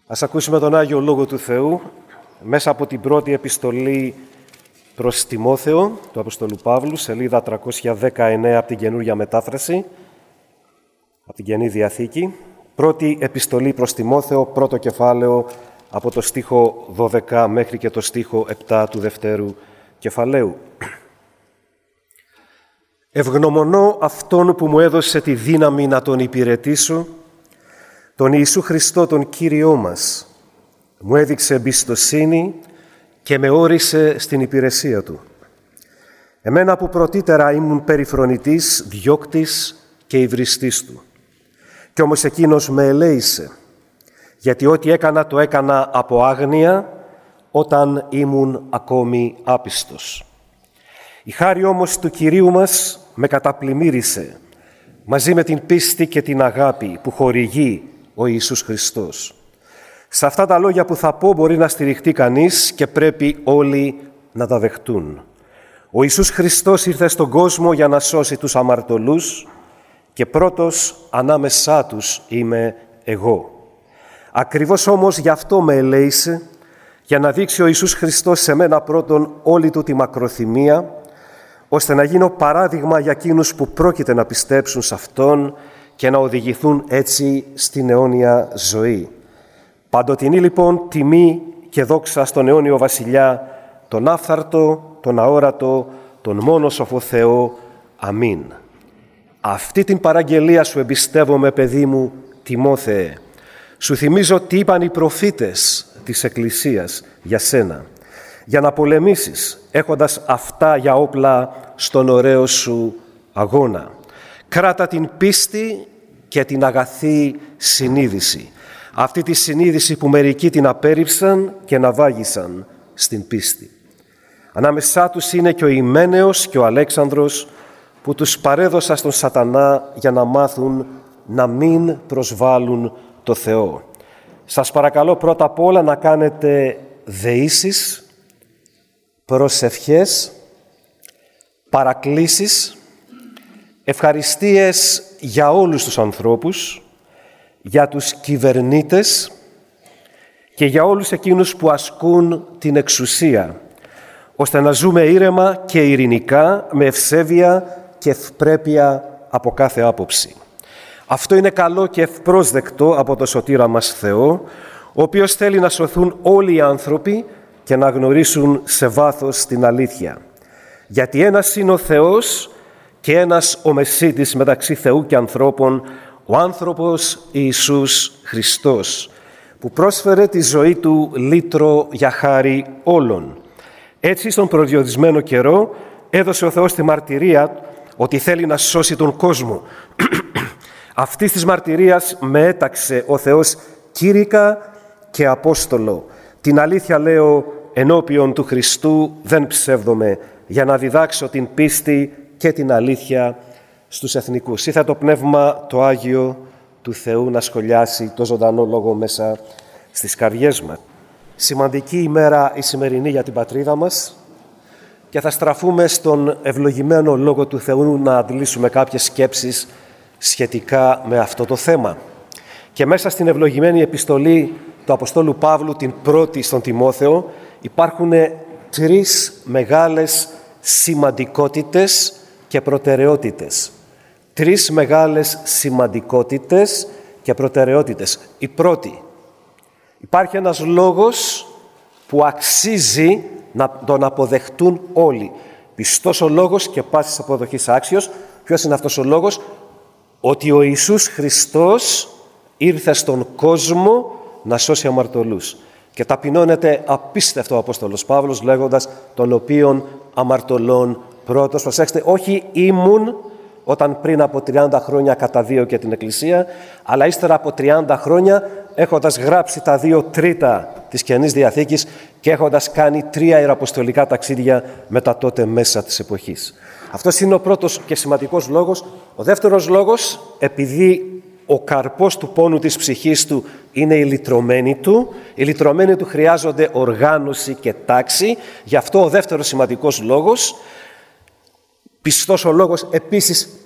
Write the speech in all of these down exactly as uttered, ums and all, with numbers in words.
Ας ακούσουμε τον Άγιο Λόγο του Θεού μέσα από την πρώτη επιστολή προς Τιμόθεο του Αποστόλου Παύλου, σελίδα τριακόσια δεκαεννέα από την Καινούργια Μετάφραση, από την Καινή Διαθήκη. Πρώτη επιστολή προς Τιμόθεο, πρώτο κεφάλαιο, από το στίχο δώδεκα μέχρι και το στίχο επτά του δευτέρου κεφαλαίου. Ευγνωμονώ αυτόν που μου έδωσε τη δύναμη να τον υπηρετήσω, τον Ιησού Χριστό, τον Κύριό μας. Μου έδειξε εμπιστοσύνη και με όρισε στην υπηρεσία Του. Εμένα που πρωτήτερα ήμουν περιφρονητής, διώκτης και υβριστής Του. Κι όμως Εκείνος με ελέησε, γιατί ό,τι έκανα το έκανα από άγνοια όταν ήμουν ακόμη άπιστος. Η χάρη όμως του Κυρίου μας με καταπλημμύρισε, μαζί με την πίστη και την αγάπη που χορηγεί ο Ιησούς Χριστός. Σε αυτά τα λόγια που θα πω μπορεί να στηριχτεί κανείς και πρέπει όλοι να τα δεχτούν. Ο Ιησούς Χριστός ήρθε στον κόσμο για να σώσει τους αμαρτωλούς και πρώτος ανάμεσά τους είμαι εγώ. Ακριβώς όμως γι' αυτό με ελέησε, για να δείξει ο Ιησούς Χριστός σε μένα πρώτον όλη του τη μακροθυμία, ώστε να γίνω παράδειγμα για εκείνους που πρόκειται να πιστέψουν σε Αυτόν και να οδηγηθούν έτσι στην αιώνια ζωή. Παντοτινή λοιπόν τιμή και δόξα στον αιώνιο Βασιλιά, τον άφθαρτο, τον αόρατο, τον μόνο σοφό Θεό. Αμήν. Αυτή την παραγγελία σου εμπιστεύομαι, παιδί μου Τιμόθεε. Σου θυμίζω τι είπαν οι προφήτες της Εκκλησίας για σένα, για να πολεμήσεις έχοντας αυτά για όπλα στον ωραίο σου αγώνα. Κράτα την πίστη και την αγαθή συνείδηση. Αυτή τη συνείδηση που μερικοί την απέρριψαν και ναυάγησαν στην πίστη. Ανάμεσά τους είναι και ο Ιμένεος και ο Αλέξανδρος που τους παρέδωσα στον σατανά για να μάθουν να μην προσβάλλουν το Θεό. Σας παρακαλώ πρώτα απ' όλα να κάνετε δεήσεις, προσευχές, παρακλήσεις, ευχαριστίες για όλους τους ανθρώπους, για τους κυβερνήτες και για όλους εκείνους που ασκούν την εξουσία, ώστε να ζούμε ήρεμα και ειρηνικά, με ευσέβεια και ευπρέπεια από κάθε άποψη. Αυτό είναι καλό και ευπρόσδεκτο από το σωτήρα μας Θεό, ο οποίος θέλει να σωθούν όλοι οι άνθρωποι και να γνωρίσουν σε βάθος την αλήθεια. Γιατί ένας είναι ο Θεός και ένας ο Μεσίτης μεταξύ Θεού και ανθρώπων, ο άνθρωπος Ιησούς Χριστός, που πρόσφερε τη ζωή Του λύτρο για χάρη όλων. Έτσι στον προδιορισμένο καιρό έδωσε ο Θεός τη μαρτυρία ότι θέλει να σώσει τον κόσμο. Αυτής της μαρτυρίας με έταξε ο Θεός κήρυκα και απόστολο. Την αλήθεια λέω ενώπιον του Χριστού, δεν ψεύδομαι, για να διδάξω την πίστη και την αλήθεια στους εθνικούς. Ήθε το Πνεύμα το Άγιο του Θεού να σχολιάσει το ζωντανό λόγο μέσα στις καρδιές μας. Σημαντική ημέρα η σημερινή για την πατρίδα μας και θα στραφούμε στον ευλογημένο Λόγο του Θεού να αντλήσουμε κάποιες σκέψεις σχετικά με αυτό το θέμα. Και μέσα στην ευλογημένη επιστολή του Αποστόλου Παύλου, την πρώτη στον Τιμόθεο, υπάρχουν τρεις μεγάλες σημαντικότητες και προτεραιότητες. Τρεις μεγάλες σημαντικότητες και προτεραιότητες. Η πρώτη, υπάρχει ένας λόγος που αξίζει να τον αποδεχτούν όλοι. Πιστός ο λόγος και πάσης αποδοχής άξιος. Ποιος είναι αυτός ο λόγος? Ότι ο Ιησούς Χριστός ήρθε στον κόσμο να σώσει αμαρτωλούς. Και ταπεινώνεται απίστευτο ο Απόστολος Παύλος λέγοντας τον οποίον αμαρτωλών πρώτος. Προσέξτε, όχι ήμουν όταν πριν από τριάντα χρόνια καταδίωκε την Εκκλησία, αλλά ύστερα από τριάντα χρόνια έχοντας γράψει τα δύο τρίτα της Καινής Διαθήκης και έχοντας κάνει τρία ιεραποστολικά ταξίδια με τα τότε μέσα της εποχής. Αυτός είναι ο πρώτος και σημαντικός λόγος. Ο δεύτερος λόγος, επειδή ο καρπός του πόνου της ψυχής του είναι οι λυτρωμένοι του, οι λυτρωμένοι του χρειάζονται οργάνωση και τάξη, γι' αυτό ο δεύτερος σημαντικός λόγος, πιστός ο λόγος επίσης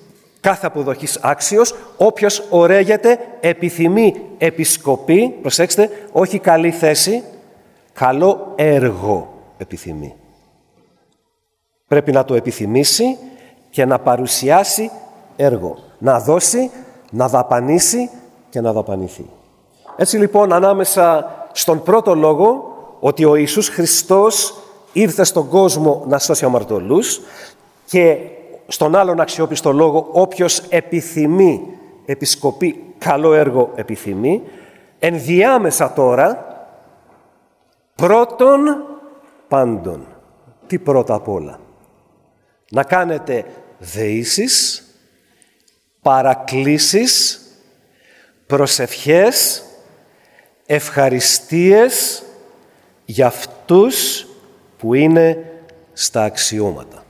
κάθε αποδοχής άξιος, όποιος ωραίγεται, επιθυμεί επισκοπή, προσέξτε, όχι καλή θέση, καλό έργο επιθυμεί. Πρέπει να το επιθυμήσει και να παρουσιάσει έργο. Να δώσει, να δαπανίσει και να δαπανηθεί. Έτσι λοιπόν, ανάμεσα στον πρώτο λόγο, ότι ο Ιησούς Χριστός ήρθε στον κόσμο να σώσει αμαρτωλούς, και στον άλλον αξιόπιστο λόγο, όποιος επιθυμεί επισκοπή, καλό έργο επιθυμεί, ενδιάμεσα τώρα, πρώτον πάντων. Τι πρώτα απ' όλα? Να κάνετε δεήσεις, παρακλήσεις, προσευχές, ευχαριστίες για αυτούς που είναι στα αξιώματα.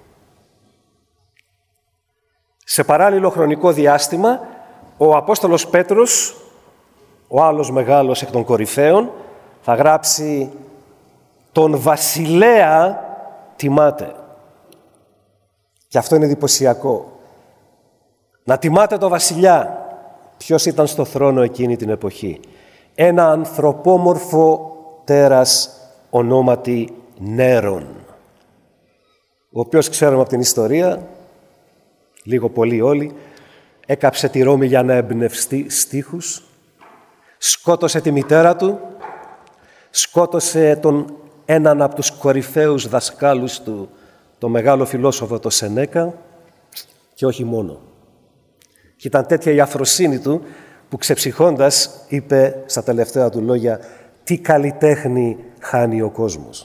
Σε παράλληλο χρονικό διάστημα, ο Απόστολος Πέτρος, ο άλλος μεγάλος εκ των κορυφαίων, θα γράψει «Τον βασιλέα τιμάτε». Και αυτό είναι εντυπωσιακό. Να τιμάτε τον βασιλιά. Ποιος ήταν στο θρόνο εκείνη την εποχή? Ένα ανθρωπόμορφο τέρας ονόματι Νέρον, ο οποίος, ξέρουμε από την ιστορία, λίγο πολύ όλοι, έκαψε τη Ρώμη για να εμπνευστεί στίχους, σκότωσε τη μητέρα του, σκότωσε τον έναν από τους κορυφαίους δασκάλους του, τον μεγάλο φιλόσοφο το Σενέκα, και όχι μόνο. Και ήταν τέτοια η αφροσύνη του που, ξεψυχώντας, είπε στα τελευταία του λόγια «Τι καλλιτέχνη χάνει ο κόσμος».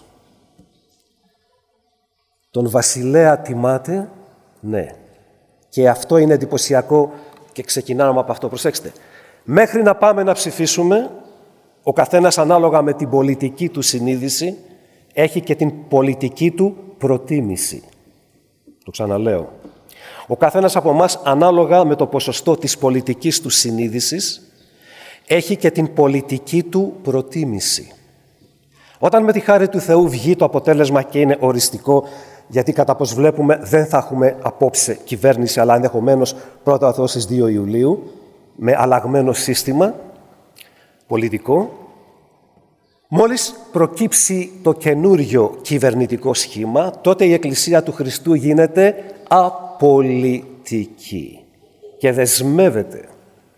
Τον βασιλέα τιμάτε, ναι. Και αυτό είναι εντυπωσιακό και ξεκινάμε από αυτό. Προσέξτε. Μέχρι να πάμε να ψηφίσουμε, ο καθένας ανάλογα με την πολιτική του συνείδηση έχει και την πολιτική του προτίμηση. Το ξαναλέω. Ο καθένας από εμάς, ανάλογα με το ποσοστό της πολιτικής του συνείδησης, έχει και την πολιτική του προτίμηση. Όταν με τη χάρη του Θεού βγει το αποτέλεσμα και είναι οριστικό, γιατί κατά πως βλέπουμε δεν θα έχουμε απόψε κυβέρνηση, αλλά ενδεχομένως πρώτα ο Θεός στις δύο Ιουλίου, με αλλαγμένο σύστημα πολιτικό, μόλις προκύψει το καινούριο κυβερνητικό σχήμα, τότε η Εκκλησία του Χριστού γίνεται απολυτική και δεσμεύεται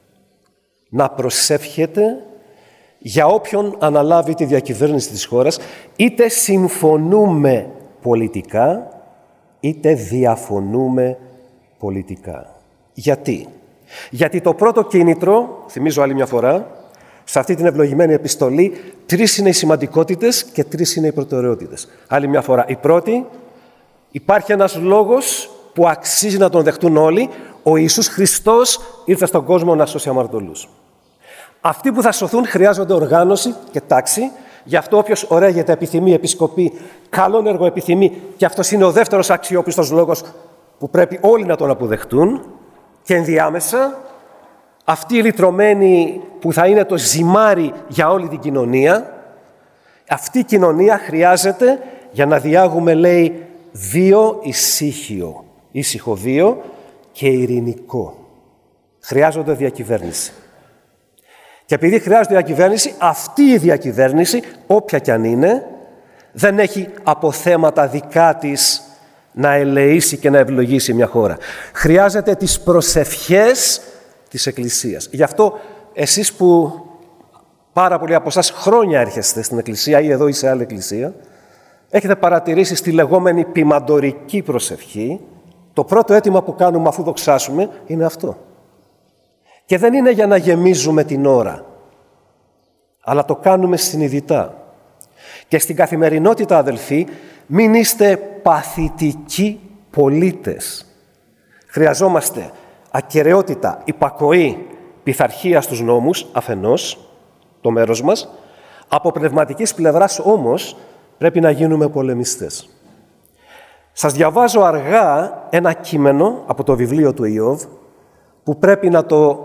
να προσεύχεται για όποιον αναλάβει τη διακυβέρνηση της χώρας, είτε συμφωνούμε πολιτικά, είτε διαφωνούμε πολιτικά. Γιατί? Γιατί το πρώτο κίνητρο, θυμίζω άλλη μια φορά, σε αυτή την ευλογημένη επιστολή, τρεις είναι οι σημαντικότητες και τρεις είναι οι προτεραιότητες. Άλλη μια φορά. Η πρώτη, υπάρχει ένας λόγος που αξίζει να τον δεχτούν όλοι. Ο Ιησούς Χριστός ήρθε στον κόσμο να σώσει αμαρτωλούς. Αυτοί που θα σωθούν χρειάζονται οργάνωση και τάξη. Γι' αυτό όποιος ωραίγεται, επιθυμεί επισκοπή, καλόν έργο επιθυμεί, και αυτός είναι ο δεύτερος αξιόπιστος λόγος που πρέπει όλοι να τον αποδεχτούν. Και ενδιάμεσα, αυτοί οι λυτρωμένοι που θα είναι το ζυμάρι για όλη την κοινωνία, αυτή η κοινωνία χρειάζεται για να διάγουμε, λέει, βίο ησύχιο, ήσυχο βίο και ειρηνικό. Χρειάζονται διακυβέρνηση. Και επειδή χρειάζεται διακυβέρνηση, αυτή η διακυβέρνηση, όποια κι αν είναι, δεν έχει αποθέματα δικά της να ελεήσει και να ευλογήσει μια χώρα. Χρειάζεται τις προσευχές της Εκκλησίας. Γι' αυτό εσείς που πάρα πολλοί από εσάς χρόνια έρχεστε στην Εκκλησία ή εδώ ή σε άλλη Εκκλησία, έχετε παρατηρήσει στη λεγόμενη ποιμαντορική προσευχή, το πρώτο αίτημα που κάνουμε αφού δοξάσουμε είναι αυτό. Και δεν είναι για να γεμίζουμε την ώρα, αλλά το κάνουμε συνειδητά. Και στην καθημερινότητα, αδελφοί, μην είστε παθητικοί πολίτες. Χρειαζόμαστε ακεραιότητα, υπακοή, πειθαρχία στους νόμους, αφενός, το μέρος μας. Από πνευματικής πλευράς όμως πρέπει να γίνουμε πολεμιστές. Σας διαβάζω αργά ένα κείμενο από το βιβλίο του Ιώβ που πρέπει να το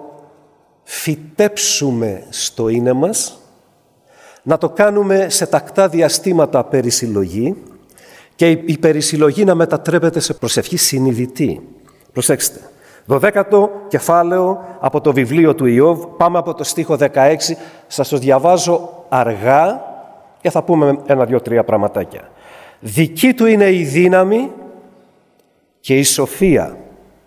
φυτέψουμε στο είναι μας, να το κάνουμε σε τακτά διαστήματα περισυλλογή και η περισυλλογή να μετατρέπεται σε προσευχή συνειδητή. Προσέξτε, Δωδέκατο κεφάλαιο από το βιβλίο του Ιώβ, πάμε από το στίχο δεκαέξι, σας το διαβάζω αργά και θα πούμε ένα, δυο, τρία πραγματάκια. Δική του είναι η δύναμη και η σοφία.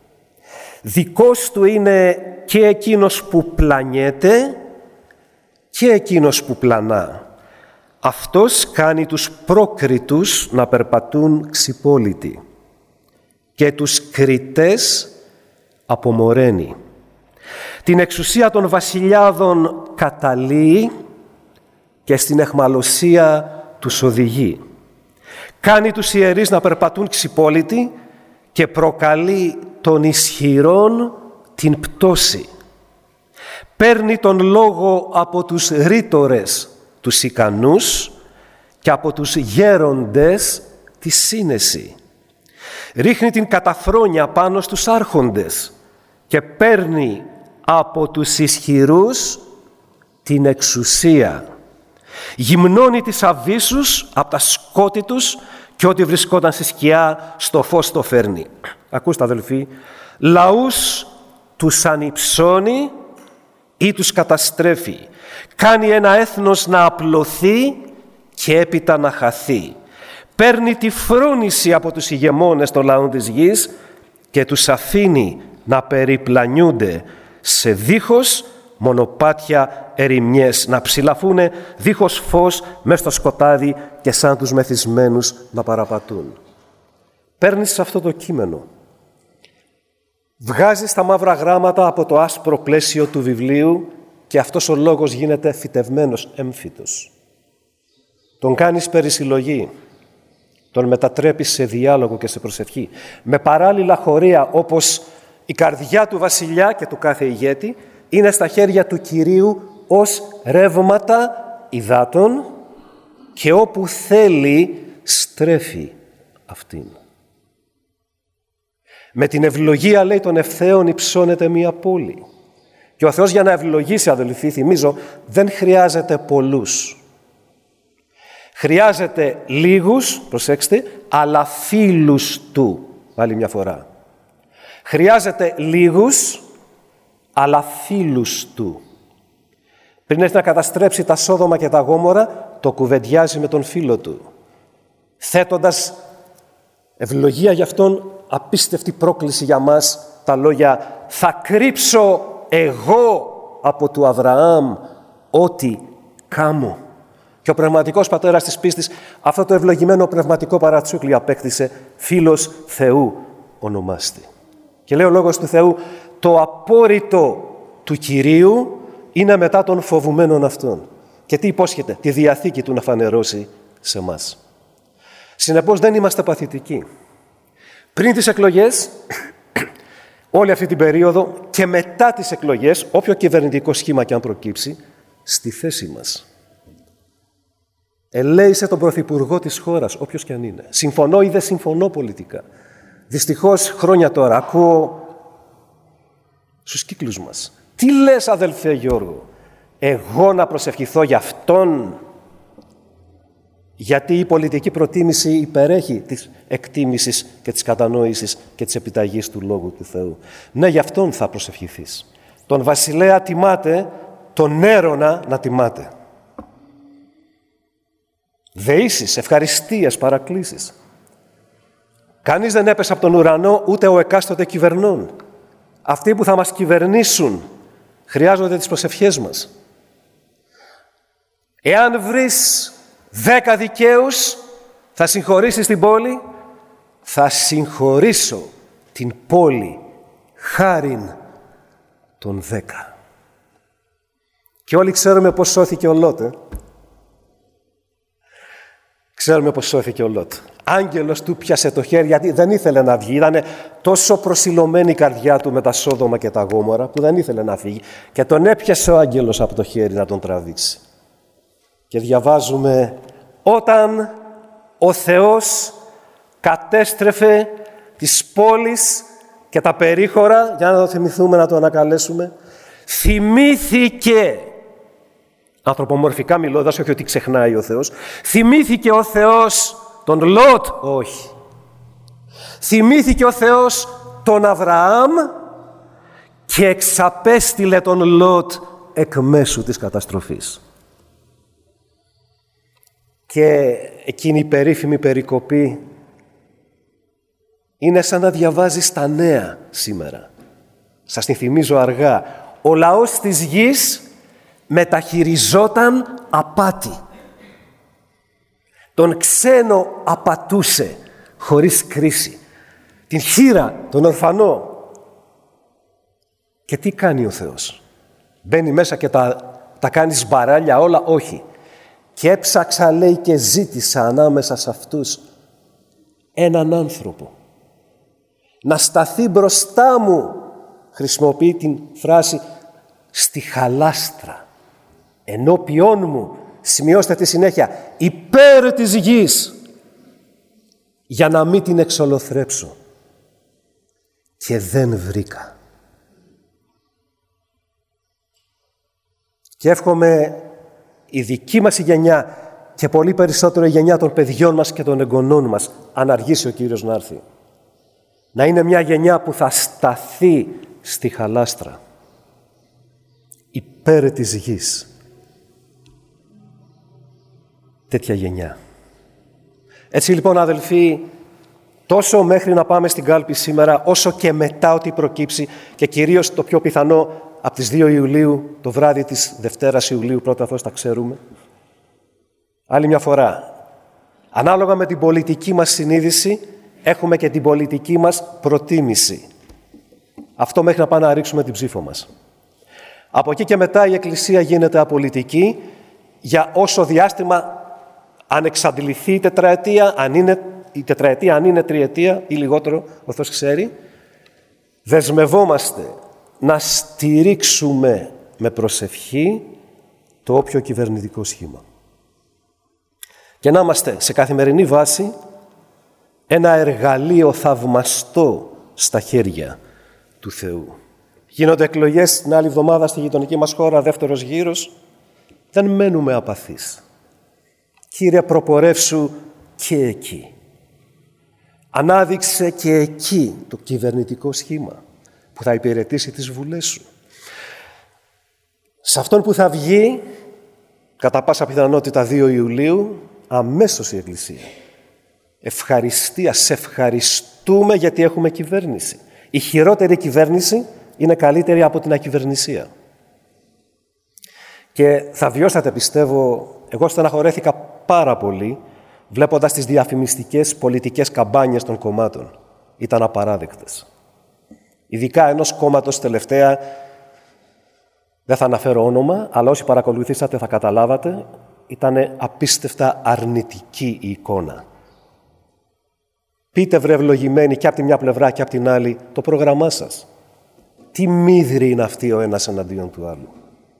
Δικός του είναι και εκείνος που πλανιέται και εκείνος που πλανά. Αυτός κάνει τους πρόκριτους να περπατούν ξυπόλυτοι και τους κριτές απομοραίνει. Την εξουσία των βασιλιάδων καταλύει και στην αιχμαλωσία τους οδηγεί. Κάνει τους ιερείς να περπατούν ξυπόλυτοι και προκαλεί των ισχυρών την πτώση. Παίρνει τον λόγο από τους ρήτορες τους ικανούς και από τους γέροντες τη σύνεση. Ρίχνει την καταφρόνια πάνω στους άρχοντες και παίρνει από τους ισχυρούς την εξουσία. Γυμνώνει τις αβύσσους από τα σκότη τους και ό,τι βρισκόταν στη σκιά στο φως το φέρνει. Ακούστε αδελφοί, λαούς τους ανυψώνει ή τους καταστρέφει. Κάνει ένα έθνος να απλωθεί και έπειτα να χαθεί. Παίρνει τη φρούνηση από τους ηγεμόνες των λαών της γης και τους αφήνει να περιπλανιούνται σε δίχως μονοπάτια ερημιές, να ψηλαφούνε δίχως φως μες στο σκοτάδι και σαν τους μεθυσμένους να παραπατούν. Παίρνεις αυτό το κείμενο, βγάζεις τα μαύρα γράμματα από το άσπρο πλαίσιο του βιβλίου και αυτός ο λόγος γίνεται φυτευμένος, έμφυτος. Τον κάνεις περισυλλογή, τον μετατρέπεις σε διάλογο και σε προσευχή, με παράλληλα χωρία όπως η καρδιά του βασιλιά και του κάθε ηγέτη είναι στα χέρια του Κυρίου ως ρεύματα υδάτων και όπου θέλει στρέφει αυτήν. Με την ευλογία, λέει, των ευθέων υψώνεται μία πόλη. Και ο Θεός για να ευλογήσει, αδελφοί, θυμίζω, δεν χρειάζεται πολλούς. Χρειάζεται λίγους, προσέξτε, αλλά φίλους του. Άλλη μια φορά. Χρειάζεται λίγους, αλλά φίλους του. Πριν έρθει να καταστρέψει τα Σόδομα και τα Γόμορα, το κουβεντιάζει με τον φίλο του, θέτοντας ευλογία για αυτόν, απίστευτη πρόκληση για μας, τα λόγια «Θα κρύψω εγώ από του Αβραάμ ό,τι κάμω». Και ο πνευματικός πατέρας της πίστης αυτό το ευλογημένο πνευματικό παρατσούκλι απέκτησε, φίλος Θεού ονομάστη. Και λέει ο λόγος του Θεού, το απόρριτο του Κυρίου είναι μετά των φοβουμένων αυτών. Και τι υπόσχεται, τη Διαθήκη του να φανερώσει σε μας. Συνεπώς δεν είμαστε παθητικοί. Πριν τις εκλογές, όλη αυτή την περίοδο και μετά τις εκλογές, όποιο κυβερνητικό σχήμα και αν προκύψει, στη θέση μας. Ελέησε τον πρωθυπουργό της χώρας, όποιος και αν είναι. Συμφωνώ ή δεν συμφωνώ πολιτικά. Δυστυχώς χρόνια τώρα ακούω στους κύκλους μας. Τι λες, αδελφέ Γιώργο, εγώ να προσευχηθώ για αυτόν? Γιατί η πολιτική προτίμηση υπερέχει της εκτίμησης και της κατανόησης και της επιταγής του Λόγου του Θεού. Ναι, για αυτόν θα προσευχηθείς. Τον βασιλέα τιμάτε, τον έρωνα να τιμάτε. Δεήσεις, ευχαριστίες, παρακλήσεις. Κανείς δεν έπεσε από τον ουρανό, ούτε ο εκάστοτε κυβερνών. Αυτοί που θα μας κυβερνήσουν χρειάζονται τις προσευχές μας. Εάν βρεις δέκα δικαίους, θα συγχωρήσεις την πόλη, θα συγχωρήσω την πόλη χάριν των δέκα. Και όλοι ξέρουμε πώς σώθηκε ο Λότ. Ε? Ξέρουμε πώς σώθηκε ο Λότ. Άγγελος του πιάσε το χέρι, γιατί δεν ήθελε να βγει. Ήταν τόσο προσιλωμένη η καρδιά του με τα Σόδομα και τα Γόμορα που δεν ήθελε να φύγει. Και τον έπιασε ο άγγελος από το χέρι να τον τραβήξει. Και διαβάζουμε, όταν ο Θεός κατέστρεφε τις πόλεις και τα περίχωρα, για να το θυμηθούμε, να το ανακαλέσουμε, θυμήθηκε, ανθρωπομορφικά μιλώντας, όχι ότι ξεχνάει ο Θεός, θυμήθηκε ο Θεός τον Λότ, όχι. Θυμήθηκε ο Θεός τον Αβραάμ και εξαπέστειλε τον Λότ εκ μέσου της καταστροφής. Και εκείνη η περίφημη περικοπή είναι σαν να διαβάζεις τα νέα σήμερα. Σας την θυμίζω αργά. Ο λαός της γης μεταχειριζόταν απάτη. Τον ξένο απατούσε χωρίς κρίση. Την χήρα, τον ορφανό. Και τι κάνει ο Θεός? Μπαίνει μέσα και τα, τα κάνει σμπαράλια όλα? Όχι. Και έψαξα, λέει, και ζήτησα ανάμεσα σε αυτούς έναν άνθρωπο να σταθεί μπροστά μου. Χρησιμοποιεί την φράση στη χαλάστρα. Ενώπιόν μου, σημειώστε τη συνέχεια, υπέρ της γης, για να μην την εξολοθρέψω. Και δεν βρήκα. Και εύχομαι η δική μας η γενιά και πολύ περισσότερο η γενιά των παιδιών μας και των εγγονών μας, αν αργήσει ο Κύριος να έρθει, να είναι μια γενιά που θα σταθεί στη χαλάστρα, υπέρ της γης. Τέτοια γενιά. Έτσι λοιπόν, αδελφοί, τόσο μέχρι να πάμε στην κάλπη σήμερα, όσο και μετά ό,τι προκύψει, και κυρίως το πιο πιθανό από τις δύο Ιουλίου, το βράδυ της Δευτέρας Ιουλίου, πρώτα Θεός τα ξέρουμε. Άλλη μια φορά, ανάλογα με την πολιτική μας συνείδηση, έχουμε και την πολιτική μας προτίμηση. Αυτό μέχρι να πάμε να ρίξουμε την ψήφο μας. Από εκεί και μετά η Εκκλησία γίνεται απολυτική για όσο διάστημα αν εξαντληθεί η τετραετία, αν είναι, η τετραετία αν είναι τριετία ή λιγότερο, ο Θεός ξέρει. Δεσμευόμαστε να στηρίξουμε με προσευχή το όποιο κυβερνητικό σχήμα. Και να είμαστε σε καθημερινή βάση ένα εργαλείο θαυμαστό στα χέρια του Θεού. Γίνονται εκλογές την άλλη εβδομάδα στη γειτονική μας χώρα, δεύτερος γύρος. Δεν μένουμε απαθείς. Κύριε, προπορεύσου και εκεί. Ανάδειξε και εκεί το κυβερνητικό σχήμα που θα υπηρετήσει τις βουλές σου. Σε αυτόν που θα βγει, κατά πάσα πιθανότητα δύο Ιουλίου, αμέσως η Εκκλησία. Ευχαριστία, σε ευχαριστούμε γιατί έχουμε κυβέρνηση. Η χειρότερη κυβέρνηση είναι καλύτερη από την ακυβερνησία. Και θα βιώσατε, πιστεύω, εγώ στεναχωρέθηκα πάρα πολύ βλέποντας τις διαφημιστικές πολιτικές καμπάνιες των κομμάτων. Ήταν απαράδεκτες. Ειδικά ενός κόμματος τελευταία, δεν θα αναφέρω όνομα, αλλά όσοι παρακολουθήσατε θα καταλάβατε, ήταν απίστευτα αρνητική η εικόνα. Πείτε, βρε ευλογημένοι, και από τη μια πλευρά και από την άλλη, το πρόγραμμά σας. Τι μύδροι είναι αυτοί ο ένας εναντίον του άλλου.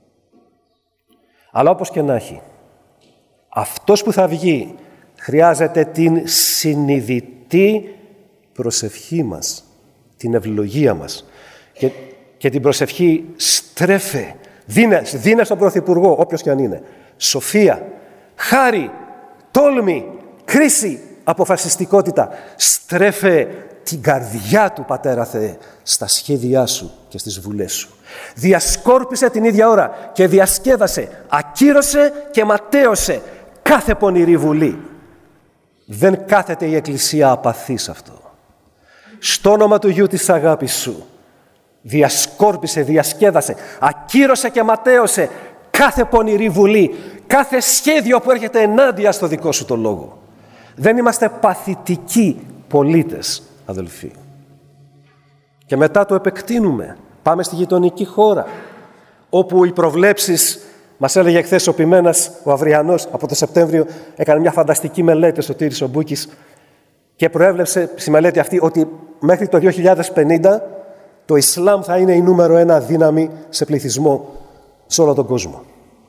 Αλλά όπως και να έχει, αυτός που θα βγει χρειάζεται την συνειδητή προσευχή μας, την ευλογία μας. Και, και την προσευχή στρέφε, δίνε, δίνε στον Πρωθυπουργό, όποιος και αν είναι, σοφία, χάρη, τόλμη, κρίση, αποφασιστικότητα. Στρέφε την καρδιά του, Πατέρα Θεέ, στα σχέδιά σου και στις βουλές σου. Διασκόρπισε την ίδια ώρα και διασκέδασε, ακύρωσε και ματέωσε κάθε πονηρή βουλή. Δεν κάθεται η Εκκλησία απαθή σε αυτό. Στο όνομα του Γιού της αγάπης σου, διασκόρπισε, διασκέδασε, ακύρωσε και ματέωσε κάθε πονηρή βουλή, κάθε σχέδιο που έρχεται ενάντια στο δικό σου το λόγο. Δεν είμαστε παθητικοί πολίτες, αδελφοί. Και μετά το επεκτείνουμε. Πάμε στη γειτονική χώρα, όπου οι προβλέψεις, μας έλεγε χθες ο Ποιμένας, ο Αυριανός, από το Σεπτέμβριο, έκανε μια φανταστική μελέτη, ο Σωτήρης ο Μπούκης, και προέβλεψε στη μελέτη αυτή ότι μέχρι το δύο χιλιάδες πενήντα το Ισλάμ θα είναι η νούμερο ένα δύναμη σε πληθυσμό σε όλο τον κόσμο.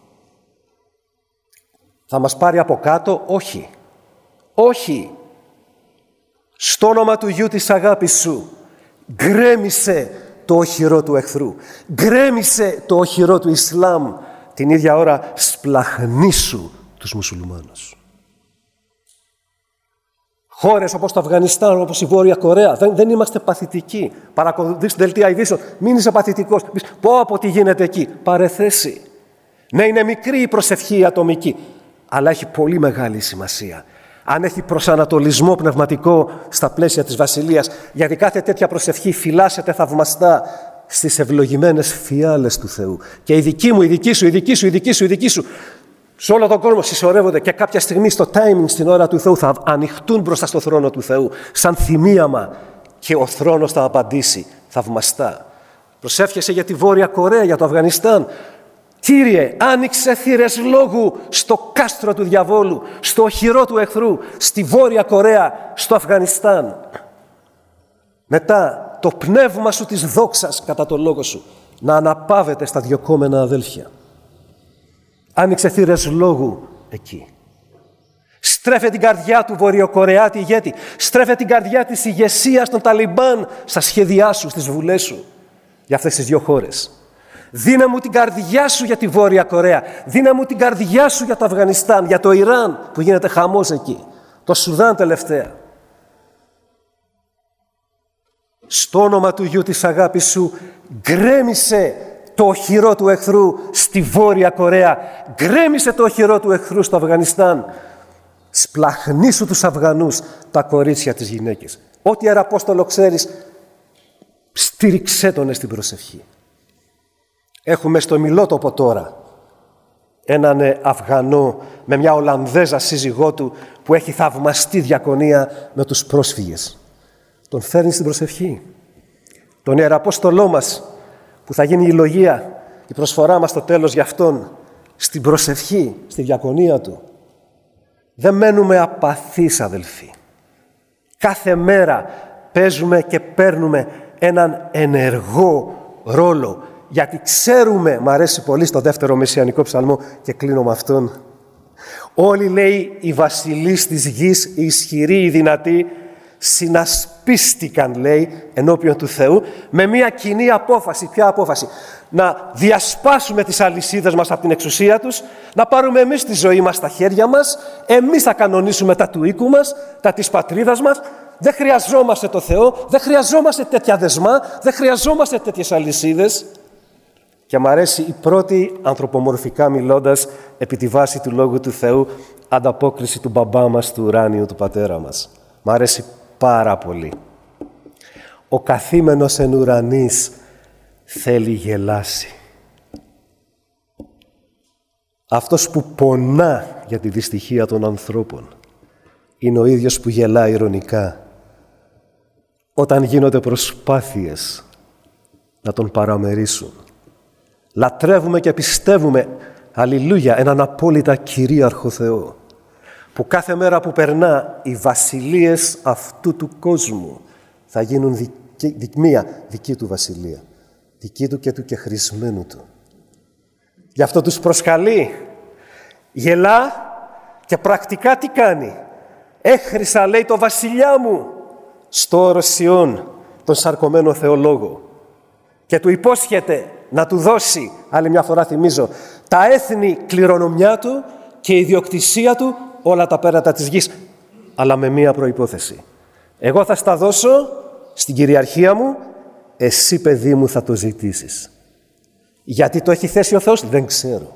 Θα μας πάρει από κάτω? Όχι. Όχι. Στο όνομα του Γιού της αγάπης σου, γκρέμισε το όχυρό του εχθρού. Γκρέμισε το όχυρό του Ισλάμ. Την ίδια ώρα σπλαχνίσου τους μουσουλμάνους. Χώρες όπως το Αφγανιστάν, όπως η Βόρεια Κορέα. Δεν, δεν είμαστε παθητικοί. Παρακολουθείς την δελτία ειδήσεων. Μην είσαι παθητικός. Πω από τι γίνεται εκεί. Παρεθέσει. Ναι, είναι μικρή η προσευχή η ατομική, αλλά έχει πολύ μεγάλη σημασία. Αν έχει προσανατολισμό πνευματικό στα πλαίσια της Βασιλείας, γιατί κάθε τέτοια προσευχή φυλάσσεται θαυμαστά στις ευλογημένες φιάλες του Θεού. Και η δική μου, η δική σου, η δική σου, η δική σου, η δική σου, σε όλο τον κόσμο συσσωρεύονται και κάποια στιγμή στο timing, στην ώρα του Θεού, θα ανοιχτούν μπροστά στο θρόνο του Θεού, σαν θυμίαμα, και ο θρόνος θα απαντήσει θαυμαστά. Προσεύχεσαι για τη Βόρεια Κορέα, για το Αφγανιστάν. Κύριε, άνοιξε θύρες λόγου στο κάστρο του διαβόλου, στο οχυρό του εχθρού, στη Βόρεια Κορέα, στο Αφγανιστάν. Μετά, το πνεύμα σου της δόξας κατά το λόγο σου να αναπαύεται στα διωκόμενα αδέλφια. Άνοιξε θύρες λόγου εκεί. Στρέφε την καρδιά του Βορειοκορεάτη ηγέτη. Στρέφε την καρδιά της ηγεσίας των Ταλιμπάν στα σχέδιά σου, στις βουλές σου για αυτές τις δύο χώρες. Δίνε μου την καρδιά σου για τη Βόρεια Κορέα. Δίνε μου την καρδιά σου για το Αφγανιστάν, για το Ιράν που γίνεται χαμός εκεί. Το Σουδάν τελευταία. Στο όνομα του Γιού της αγάπης σου γκρέμισε το οχυρό του εχθρού στη Βόρεια Κορέα. Γκρέμισε το οχυρό του εχθρού στο Αφγανιστάν. Σπλαχνίσου τους Αφγανούς, τα κορίτσια της γυναίκες. Ό,τι Ιεραπόστολο ξέρεις, στήριξέ τον στην προσευχή. Έχουμε στο Μιλότοπο τώρα έναν Αφγανό με μια Ολλανδέζα σύζυγό του που έχει θαυμαστεί διακονία με τους πρόσφυγες. Τον φέρνει στην προσευχή. Τον Ιεραπόστολό μας που θα γίνει η λογία, η προσφορά μας στο τέλος για αυτόν, στην προσευχή, στη διακονία του. Δεν μένουμε απαθείς, αδελφοί. Κάθε μέρα παίζουμε και παίρνουμε έναν ενεργό ρόλο, γιατί ξέρουμε, μ' αρέσει πολύ στο δεύτερο μεσιανικό ψαλμό και κλείνω με αυτόν, όλοι, λέει, οι βασιλείς της γης, οι ισχυροί, οι δυνατοί, συνασπίστηκαν, λέει, ενώπιον του Θεού με μια κοινή απόφαση. Ποια απόφαση? Να διασπάσουμε τις αλυσίδες μας από την εξουσία τους, να πάρουμε εμείς τη ζωή μας στα χέρια μας, εμείς θα κανονίσουμε τα του οίκου μας, τα της πατρίδας μας. Δεν χρειαζόμαστε το Θεό, δεν χρειαζόμαστε τέτοια δεσμά, δεν χρειαζόμαστε τέτοιες αλυσίδες. Και μ' αρέσει η πρώτη, ανθρωπομορφικά μιλώντας, επί τη βάση του Λόγου του Θεού, ανταπόκριση του μπαμπά μας, του ουράνιου, του πατέρα μας. Μ' αρέσει πάρα πολύ. Ο καθήμενος εν ουρανής θέλει γελάσει. Αυτός που πονά για τη δυστυχία των ανθρώπων είναι ο ίδιος που γελά ειρωνικά όταν γίνονται προσπάθειες να τον παραμερίσουν. Λατρεύουμε και πιστεύουμε, αλληλούια, έναν απόλυτα κυρίαρχο Θεό, που κάθε μέρα που περνά οι βασιλείες αυτού του κόσμου θα γίνουν δική, δική, μία δική του βασιλεία, δική του και του κεχρισμένου του. Γι' αυτό τους προσκαλεί, γελά και πρακτικά τι κάνει? Έχρισα, λέει, το βασιλιά μου στο όρος Σιών, τον σαρκωμένο θεολόγο, και του υπόσχεται να του δώσει, άλλη μια φορά θυμίζω, τα έθνη κληρονομιά του και η ιδιοκτησία του, όλα τα πέρατα της γης, αλλά με μία προϋπόθεση. Εγώ θα στα δώσω στην κυριαρχία μου, εσύ, παιδί μου, θα το ζητήσεις. Γιατί το έχει θέσει ο Θεός? Δεν ξέρω.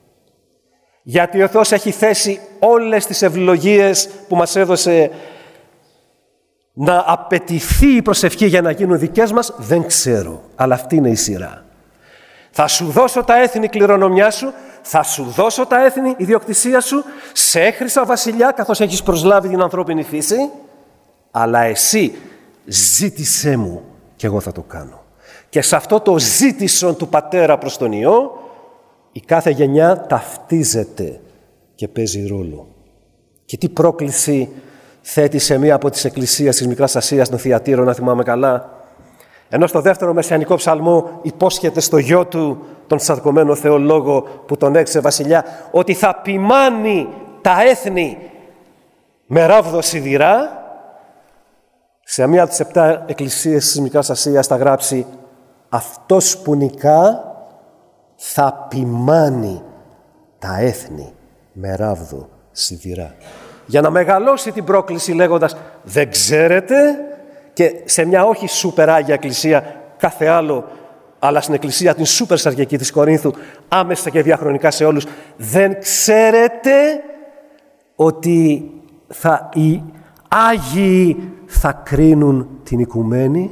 Γιατί ο Θεός έχει θέσει όλες τις ευλογίες που μας έδωσε να απαιτηθεί η προσευχή για να γίνουν δικές μας? Δεν ξέρω. Αλλά αυτή είναι η σειρά. Θα σου δώσω τα έθνη κληρονομιά σου, θα σου δώσω τα έθνη ιδιοκτησία σου, σε έχρισα βασιλιά καθώς έχεις προσλάβει την ανθρώπινη φύση, αλλά εσύ ζήτησέ μου και εγώ θα το κάνω. Και σε αυτό το ζήτησον του Πατέρα προς τον Υιό, η κάθε γενιά ταυτίζεται και παίζει ρόλο. Και τι πρόκληση θέτει σε μία από τις εκκλησίες της Μικράς Ασίας, των Θειατήρων, να θυμάμαι καλά, ενώ στο δεύτερο μεσιανικό ψαλμό υπόσχεται στο γιο του, τον σαρκωμένο θεολόγο που τον έξε βασιλιά, ότι θα ποιμάνει τα έθνη με ράβδο σιδηρά. Σε μία από τις επτά εκκλησίες της Μικράς Ασίας θα γράψει, αυτός που νικά θα ποιμάνει τα έθνη με ράβδο σιδηρά. για να μεγαλώσει την πρόκληση λέγοντας «Δεν ξέρετε» και σε μια όχι σούπερ άγια εκκλησία κάθε άλλο, αλλά στην εκκλησία την σούπερ σαρκική της Κορίνθου, άμεσα και διαχρονικά σε όλους, «Δεν ξέρετε ότι θα, οι Άγιοι θα κρίνουν την οικουμένη».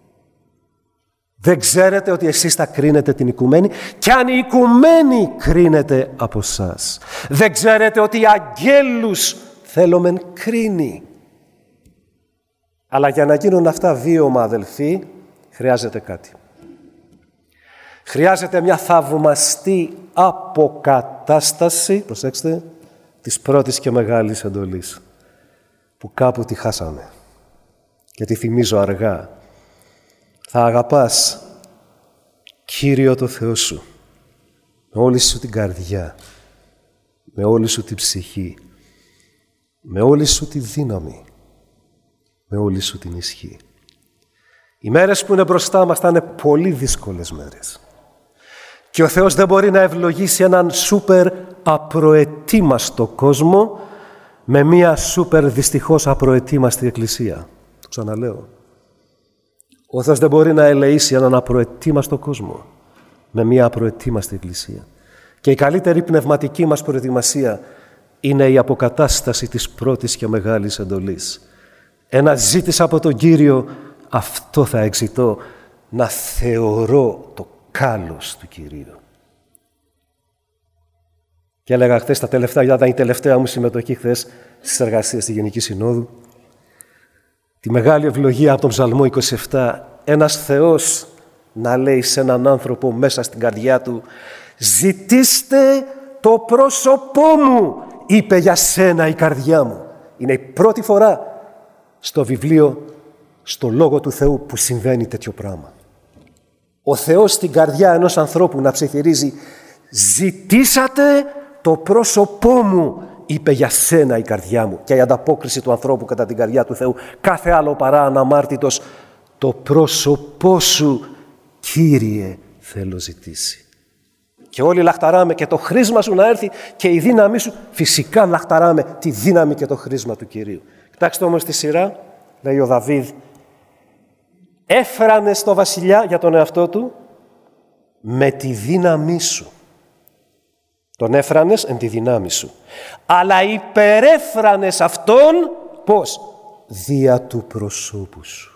Δεν ξέρετε ότι εσείς θα κρίνετε την οικουμένη και αν η οικουμένη κρίνεται από σας. Δεν ξέρετε ότι αγγέλους θέλομεν κρίνει. Αλλά για να γίνουν αυτά βίωμα, αδελφοί, χρειάζεται κάτι. Χρειάζεται μια θαυμαστή αποκατάσταση, προσέξτε, της πρώτης και μεγάλης εντολής, που κάπου τη χάσαμε. Και τη θυμίζω αργά. Θα αγαπάς Κύριο το Θεό σου με όλη σου την καρδιά, με όλη σου την ψυχή, με όλη σου τη δύναμη, με όλη σου την ισχύ. Οι μέρες που είναι μπροστά μας θα είναι πολύ δύσκολες μέρες. Και ο Θεός δεν μπορεί να ευλογήσει έναν σούπερ απροετοίμαστο κόσμο με μία σούπερ δυστυχώς απροετοίμαστη εκκλησία. Το ξαναλέω. Ο Θεός δεν μπορεί να ελεήσει έναν απροετοίμαστο κόσμο με μία απροετοίμαστη εκκλησία. Και η καλύτερη πνευματική μας προετοιμασία είναι η αποκατάσταση της πρώτης και μεγάλης εντολής. Ένα ζήτησα από τον Κύριο, αυτό θα εξητώ, να θεωρώ το κάλος του Κυρίου. Και έλεγα χθες τα τελευταία, ήταν η τελευταία μου συμμετοχή χθες στις εργασίες στη Γενική Συνόδου, τη μεγάλη ευλογία από τον Ψαλμό είκοσι επτά, ένας Θεός να λέει σε έναν άνθρωπο μέσα στην καρδιά του «Ζητήστε το πρόσωπό μου», είπε για σένα η καρδιά μου. Είναι η πρώτη φορά στο βιβλίο, στο Λόγο του Θεού που συμβαίνει τέτοιο πράγμα. Ο Θεός στην καρδιά ενός ανθρώπου να ψιθυρίζει «Ζητήσατε το πρόσωπό μου», είπε για σένα η καρδιά μου. Και η ανταπόκριση του ανθρώπου κατά την καρδιά του Θεού, κάθε άλλο παρά αναμάρτητος, το πρόσωπό σου, Κύριε, θέλω ζητήσει. Και όλοι λαχταράμε και το χρήσμα σου να έρθει και η δύναμή σου. Φυσικά λαχταράμε τη δύναμη και το χρήσμα του Κυρίου. Κοιτάξτε όμως τη σειρά, λέει ο Δαβίδ, έφρανες το βασιλιά για τον εαυτό του με τη δύναμή σου. Τον έφρανες εν τη δυνάμει σου. Αλλά υπερέφρανες αυτόν, πώς? Δια του προσώπου σου.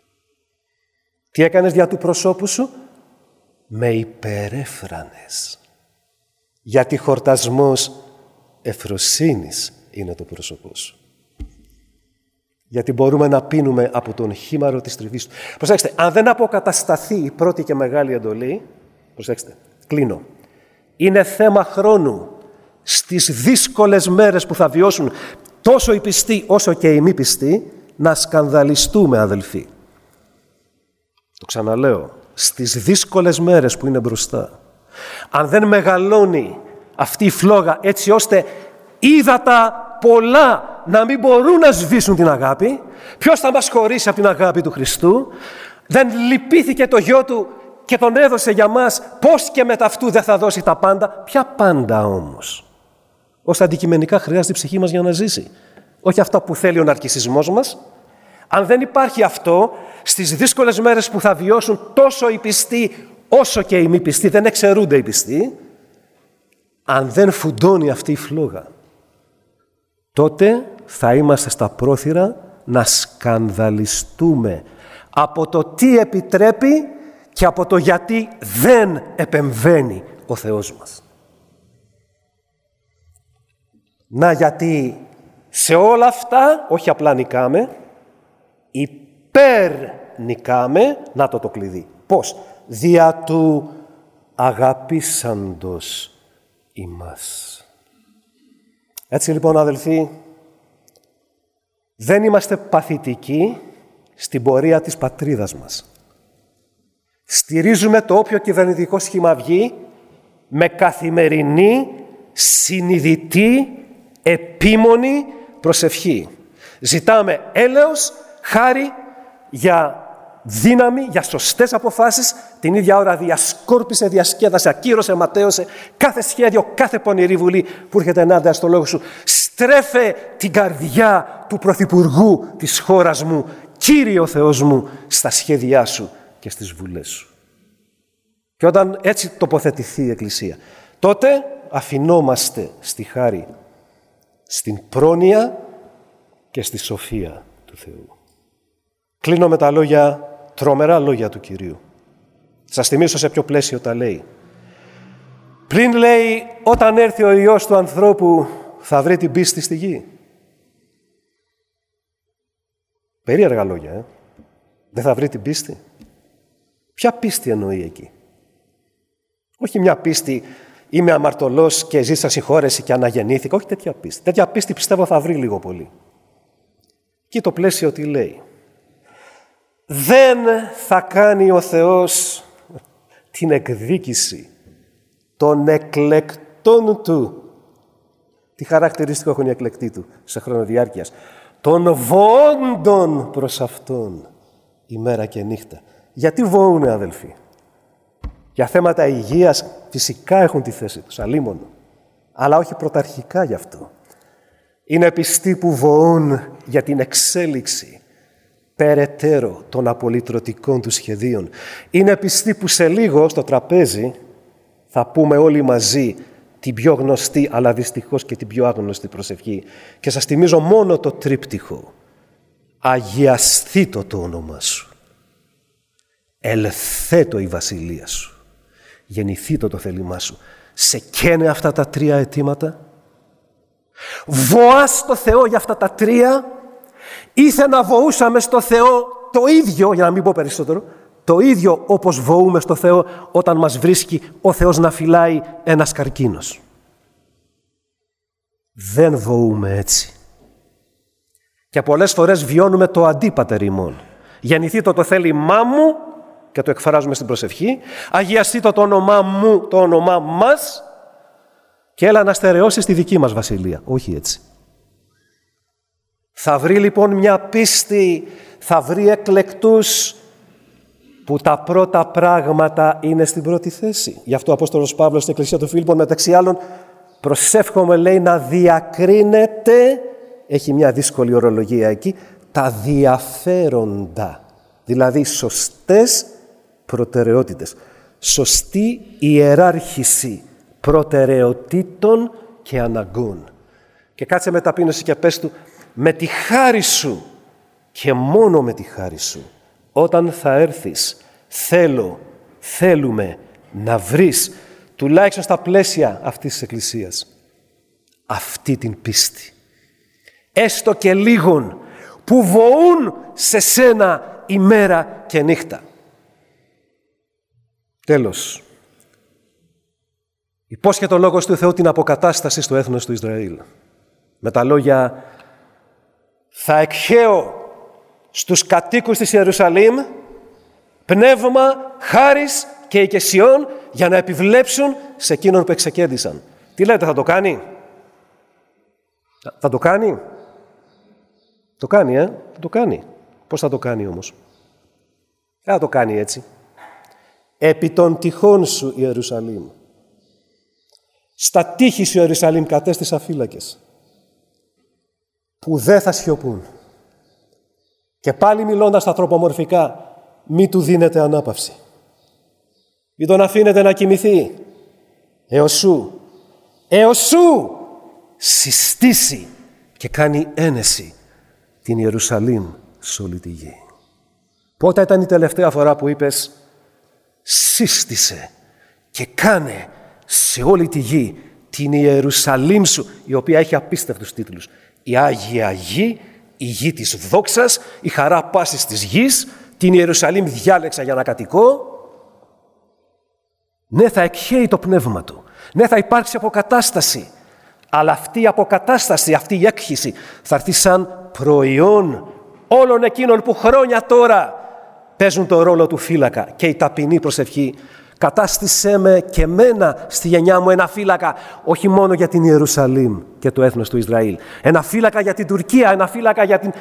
Τι έκανες δια του προσώπου σου? Με υπερέφρανες. Γιατί χορτασμός ευφροσύνης είναι το πρόσωπό σου. Γιατί μπορούμε να πίνουμε από τον χήμαρο της τριβής του. Προσέξτε, αν δεν αποκατασταθεί η πρώτη και μεγάλη εντολή, προσέξτε, κλείνω. Είναι θέμα χρόνου στις δύσκολες μέρες που θα βιώσουν τόσο οι πιστοί όσο και οι μη πιστοί να σκανδαλιστούμε, αδελφοί. Το ξαναλέω, στις δύσκολες μέρες που είναι μπροστά. Αν δεν μεγαλώνει αυτή η φλόγα έτσι ώστε ύδατα πολλά να μην μπορούν να σβήσουν την αγάπη, ποιος θα μας χωρίσει από την αγάπη του Χριστού? Δεν λυπήθηκε το γιο του και τον έδωσε για μας, πώς και μετά αυτού δεν θα δώσει τα πάντα? Ποια πάντα όμως? Ώστε αντικειμενικά χρειάζεται η ψυχή μας για να ζήσει. Όχι αυτά που θέλει ο ναρκισσισμός μας. Αν δεν υπάρχει αυτό, στις δύσκολες μέρες που θα βιώσουν τόσο οι πιστοί όσο και οι μη πιστοί, δεν εξαιρούνται οι πιστοί, αν δεν φουντώνει αυτή η φλόγα, τότε θα είμαστε στα πρόθυρα να σκανδαλιστούμε από το τι επιτρέπει και από το γιατί δεν επεμβαίνει ο Θεός μας. Να, γιατί σε όλα αυτά, όχι απλά νικάμε, υπέρ νικάμε, να το το κλειδί. Πώς? Δια του αγαπήσαντος ημάς. Έτσι λοιπόν, αδελφοί, δεν είμαστε παθητικοί στην πορεία της πατρίδας μας. Στηρίζουμε το όποιο κυβερνητικό σχήμα βγει με καθημερινή, συνειδητή, επίμονη προσευχή. Ζητάμε έλεος, χάρη για δύναμη για σωστές αποφάσεις, την ίδια ώρα διασκόρπισε, διασκέδασε, ακύρωσε, ματέωσε κάθε σχέδιο, κάθε πονηρή βουλή που έρχεται ενάντια στο λόγο σου. Στρέφε την καρδιά του Πρωθυπουργού της χώρας μου, Κύριε ο Θεός μου, στα σχέδιά σου και στις βουλές σου. Και όταν έτσι τοποθετηθεί η Εκκλησία, τότε αφινόμαστε στη χάρη, στην πρόνοια και στη σοφία του Θεού. Κλείνω με τα λόγια, τρομερά λόγια του Κυρίου. Σας θυμίσω σε ποιο πλαίσιο τα λέει. Πριν λέει, όταν έρθει ο Υιός του ανθρώπου, θα βρει την πίστη στη γη. Περίεργα λόγια, ε. Δεν θα βρει την πίστη. Ποια πίστη εννοεί εκεί? Όχι μια πίστη, είμαι αμαρτωλός και ζήσα συγχώρεση και αναγεννήθηκα. Όχι τέτοια πίστη. Τέτοια πίστη πιστεύω θα βρει λίγο πολύ. Και το πλαίσιο τι λέει? Δεν θα κάνει ο Θεός την εκδίκηση των εκλεκτών του. Τι χαρακτηριστικό έχουν οι εκλεκτοί του σε χρόνο διάρκειας? Των βοώντων προς Αυτόν ημέρα και νύχτα. Γιατί βοούνε, αδελφοί? Για θέματα υγείας φυσικά έχουν τη θέση τους, αλίμονο. Αλλά όχι πρωταρχικά γι' αυτό. Είναι πιστοί που βοούν για την εξέλιξη περαιτέρω των απολυτρωτικών του σχεδίων. Είναι πιστοί που σε λίγο στο τραπέζι θα πούμε όλοι μαζί την πιο γνωστή, αλλά δυστυχώς και την πιο άγνωστη προσευχή. Και σας θυμίζω μόνο το τρίπτυχο. Αγιασθήτω το όνομά σου. Ελθέτω η βασιλεία σου. Γεννηθήτω το θέλημά σου. Σε καίνε αυτά τα τρία αιτήματα? Βοάς στο Θεό για αυτά τα τρία? Ήθε να βοούσαμε στο Θεό το ίδιο, για να μην πω περισσότερο, το ίδιο όπως βοούμε στο Θεό όταν μας βρίσκει ο Θεός να φυλάει ένας καρκίνος. Δεν βοούμε έτσι. Και πολλές φορές βιώνουμε το αντίπατερ ημών. Γεννηθήτω το θέλημά μου, και το εκφράζουμε στην προσευχή, αγιαστήτω το όνομά μου, το όνομά μας, και έλα να στερεώσεις τη δική μας βασιλεία. Όχι έτσι. Θα βρει λοιπόν μια πίστη, θα βρει εκλεκτούς που τα πρώτα πράγματα είναι στην πρώτη θέση. Γι' αυτό ο Απόστολος Παύλος στην Εκκλησία των Φιλίππων, μεταξύ άλλων, προσεύχομαι, λέει, να διακρίνεται, έχει μια δύσκολη ορολογία εκεί, τα διαφέροντα. Δηλαδή σωστές προτεραιότητες. Σωστή ιεράρχηση προτεραιοτήτων και αναγκών. Και κάτσε με ταπείνωση και πες του, με τη χάρη σου και μόνο με τη χάρη σου, όταν θα έρθεις, θέλω, θέλουμε να βρεις, τουλάχιστον στα πλαίσια αυτής της Εκκλησίας, αυτή την πίστη. Έστω και λίγων που βοούν σε σένα ημέρα και νύχτα. Τέλος. Υπόσχεται ο Λόγος του Θεού την αποκατάσταση στο έθνος του Ισραήλ. Με τα λόγια, θα εκχέω στους κατοίκους της Ιερουσαλήμ πνεύμα, χάρις και οικεσιών για να επιβλέψουν σε εκείνον που εξεκέντησαν. Τι λέτε, θα το κάνει? Θα το κάνει? Το κάνει, ε? Θα το κάνει. Πώς θα το κάνει όμως? Δεν θα το κάνει έτσι. Επί των τυχών σου, Ιερουσαλήμ. Στα τείχη σου, Ιερουσαλήμ, κατέστησα φύλακες που δεν θα σιωπούν. Και πάλι μιλώντας ανθρωπομορφικά, μη του δίνετε ανάπαυση. Μη τον αφήνετε να κοιμηθεί. Έως σου, έως σου συστήσει και κάνει ένεση την Ιερουσαλήμ σε όλη τη γη. Πότε ήταν η τελευταία φορά που είπες σύστησε και κάνε σε όλη τη γη την Ιερουσαλήμ σου, η οποία έχει απίστευτους τίτλους. Η Άγια Γη, η γη της δόξας, η χαρά πάσης της γης, την Ιερουσαλήμ διάλεξα για να κατοικώ. Ναι, θα εκχέει το πνεύμα του. Ναι, θα υπάρξει αποκατάσταση. Αλλά αυτή η αποκατάσταση, αυτή η έκχυση θα έρθει σαν προϊόν όλων εκείνων που χρόνια τώρα παίζουν το ρόλο του φύλακα. Και η ταπεινή προσευχή, κατάστησέ με και μένα στη γενιά μου ένα φύλακα, όχι μόνο για την Ιερουσαλήμ και το έθνος του Ισραήλ. Ένα φύλακα για την Τουρκία, ένα φύλακα για την...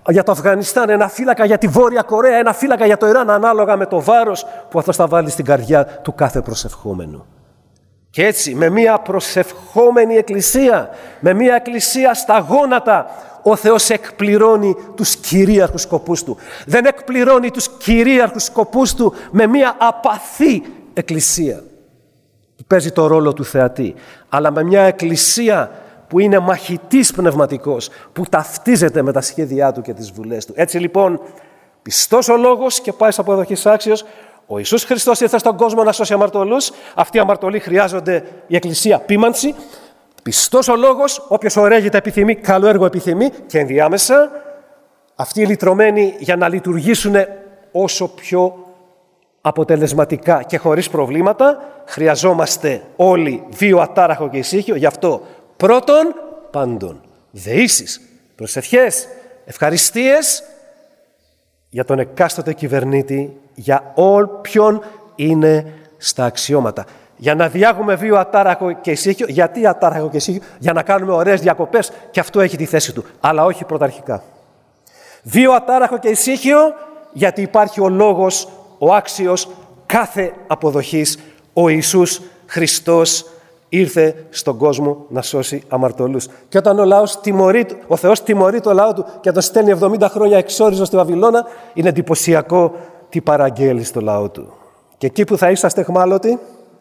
για το Αφγανιστάν, ένα φύλακα για τη Βόρεια Κορέα, ένα φύλακα για το Ιράν, ανάλογα με το βάρος που αυτός θα βάλει στην καρδιά του κάθε προσευχόμενου. Και έτσι, με μια προσευχόμενη εκκλησία, με μια εκκλησία στα γόνατα, ο Θεός εκπληρώνει τους κυρίαρχους σκοπούς Του. Δεν εκπληρώνει τους κυρίαρχους σκοπούς Του με μια απαθή εκκλησία που παίζει το ρόλο του θεατή, αλλά με μια εκκλησία που είναι μαχητής πνευματικός, που ταυτίζεται με τα σχέδιά Του και τις βουλές Του. Έτσι λοιπόν, πιστός ο λόγος και πάει στα αποδοχής άξιος. Ο Ιησούς Χριστός ήρθε στον κόσμο να σώσει αμαρτωλούς. Αυτοί οι αμαρτωλοί χρειάζονται η εκκλησία ποίμανση. Πιστός ο λόγος, όποιος ωραίγεται επιθυμεί, καλό έργο επιθυμεί, και ενδιάμεσα αυτοί οι λυτρωμένοι για να λειτουργήσουν όσο πιο αποτελεσματικά και χωρίς προβλήματα, χρειαζόμαστε όλοι βίο, ατάραχο και ησύχιο. Γι' αυτό πρώτον πάντων δεήσεις, προσευχές, ευχαριστίες για τον εκάστοτε κυβερνήτη, για όποιον είναι στα αξιώματα. Για να διάγουμε βίο, ατάραχο και ησύχιο. Γιατί ατάραχο και ησύχιο? Για να κάνουμε ωραίες διακοπές, και αυτό έχει τη θέση του, αλλά όχι πρωταρχικά. Βίο, ατάραχο και ησύχιο, γιατί υπάρχει ο λόγος, ο άξιος κάθε αποδοχής. Ο Ιησούς Χριστός ήρθε στον κόσμο να σώσει αμαρτωλούς. Και όταν ο, λαός τιμωρεί, ο Θεός τιμωρεί το λαό Του και τον στέλνει εβδομήντα χρόνια εξόριστο στη Βαβυλώνα, είναι εντυπωσιακό τι παραγγέλει στο λαό Του. Και εκεί που θα είσαστε εχμάλωτοι,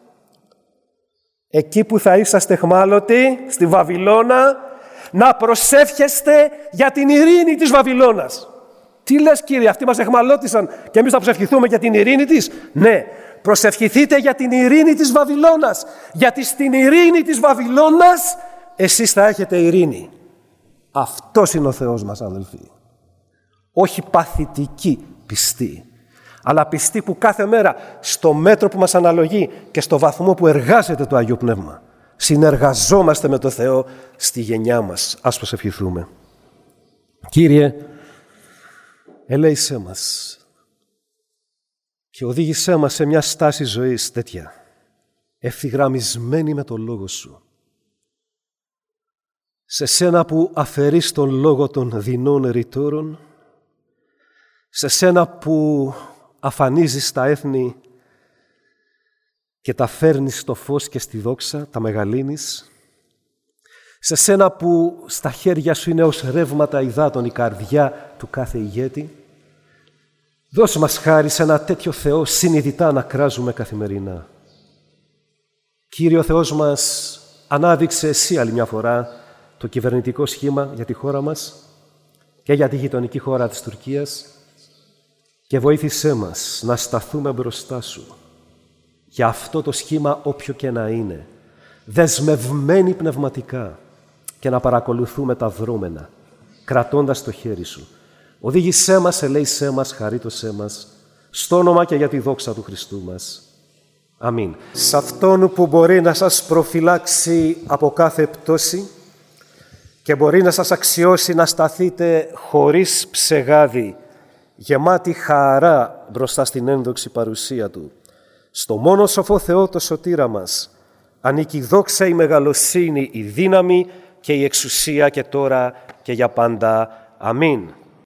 εκεί που θα είσαστε εχμάλωτοι, στη Βαβυλώνα, να προσεύχεστε για την ειρήνη της Βαβυλώνας. Τι λες, Κύριε, αυτοί μας εχμαλώτησαν και εμείς θα προσευχηθούμε για την ειρήνη της? Ναι, προσευχηθείτε για την ειρήνη της Βαβυλώνας, γιατί στην ειρήνη της Βαβυλώνας εσείς θα έχετε ειρήνη. Αυτός είναι ο Θεός μας, αδελφοί. Όχι παθητική πιστή, αλλά πιστή που κάθε μέρα στο μέτρο που μας αναλογεί και στο βαθμό που εργάζεται το Άγιο Πνεύμα συνεργαζόμαστε με το Θεό στη γενιά μας. Ας προσευχηθούμε. Κύριε, ελέησέ μας και οδήγησέ μας σε μια στάση ζωής τέτοια, ευθυγραμμισμένη με το Λόγο Σου. Σε Σένα που αφαιρείς τον λόγο των δεινών ρητόρων, σε Σένα που αφανίζεις τα έθνη και τα φέρνεις στο φως και στη δόξα, τα μεγαλύνεις, σε Σένα που στα χέρια Σου είναι ως ρεύματα υδάτων η καρδιά του κάθε ηγέτη. Δώσε μας χάρη σε ένα τέτοιο Θεό συνειδητά να κράζουμε καθημερινά. Κύριε ο Θεός μας, ανάδειξε Εσύ άλλη μια φορά το κυβερνητικό σχήμα για τη χώρα μας και για τη γειτονική χώρα της Τουρκίας και βοήθησέ μας να σταθούμε μπροστά Σου για αυτό το σχήμα όποιο και να είναι, δεσμευμένοι πνευματικά, και να παρακολουθούμε τα δρόμενα, κρατώντας το χέρι Σου. Οδήγησέ μας, ελέησέ μας, χαρίτωσέ μας, στο όνομα και για τη δόξα του Χριστού μας. Αμήν. Σε Αυτόν που μπορεί να σας προφυλάξει από κάθε πτώση και μπορεί να σας αξιώσει να σταθείτε χωρίς ψεγάδι, γεμάτη χαρά μπροστά στην ένδοξη παρουσία Του. Στο μόνο σοφό Θεό το σωτήρα μας ανήκει η δόξα, η μεγαλοσύνη, η δύναμη και η εξουσία και τώρα και για πάντα. Αμήν.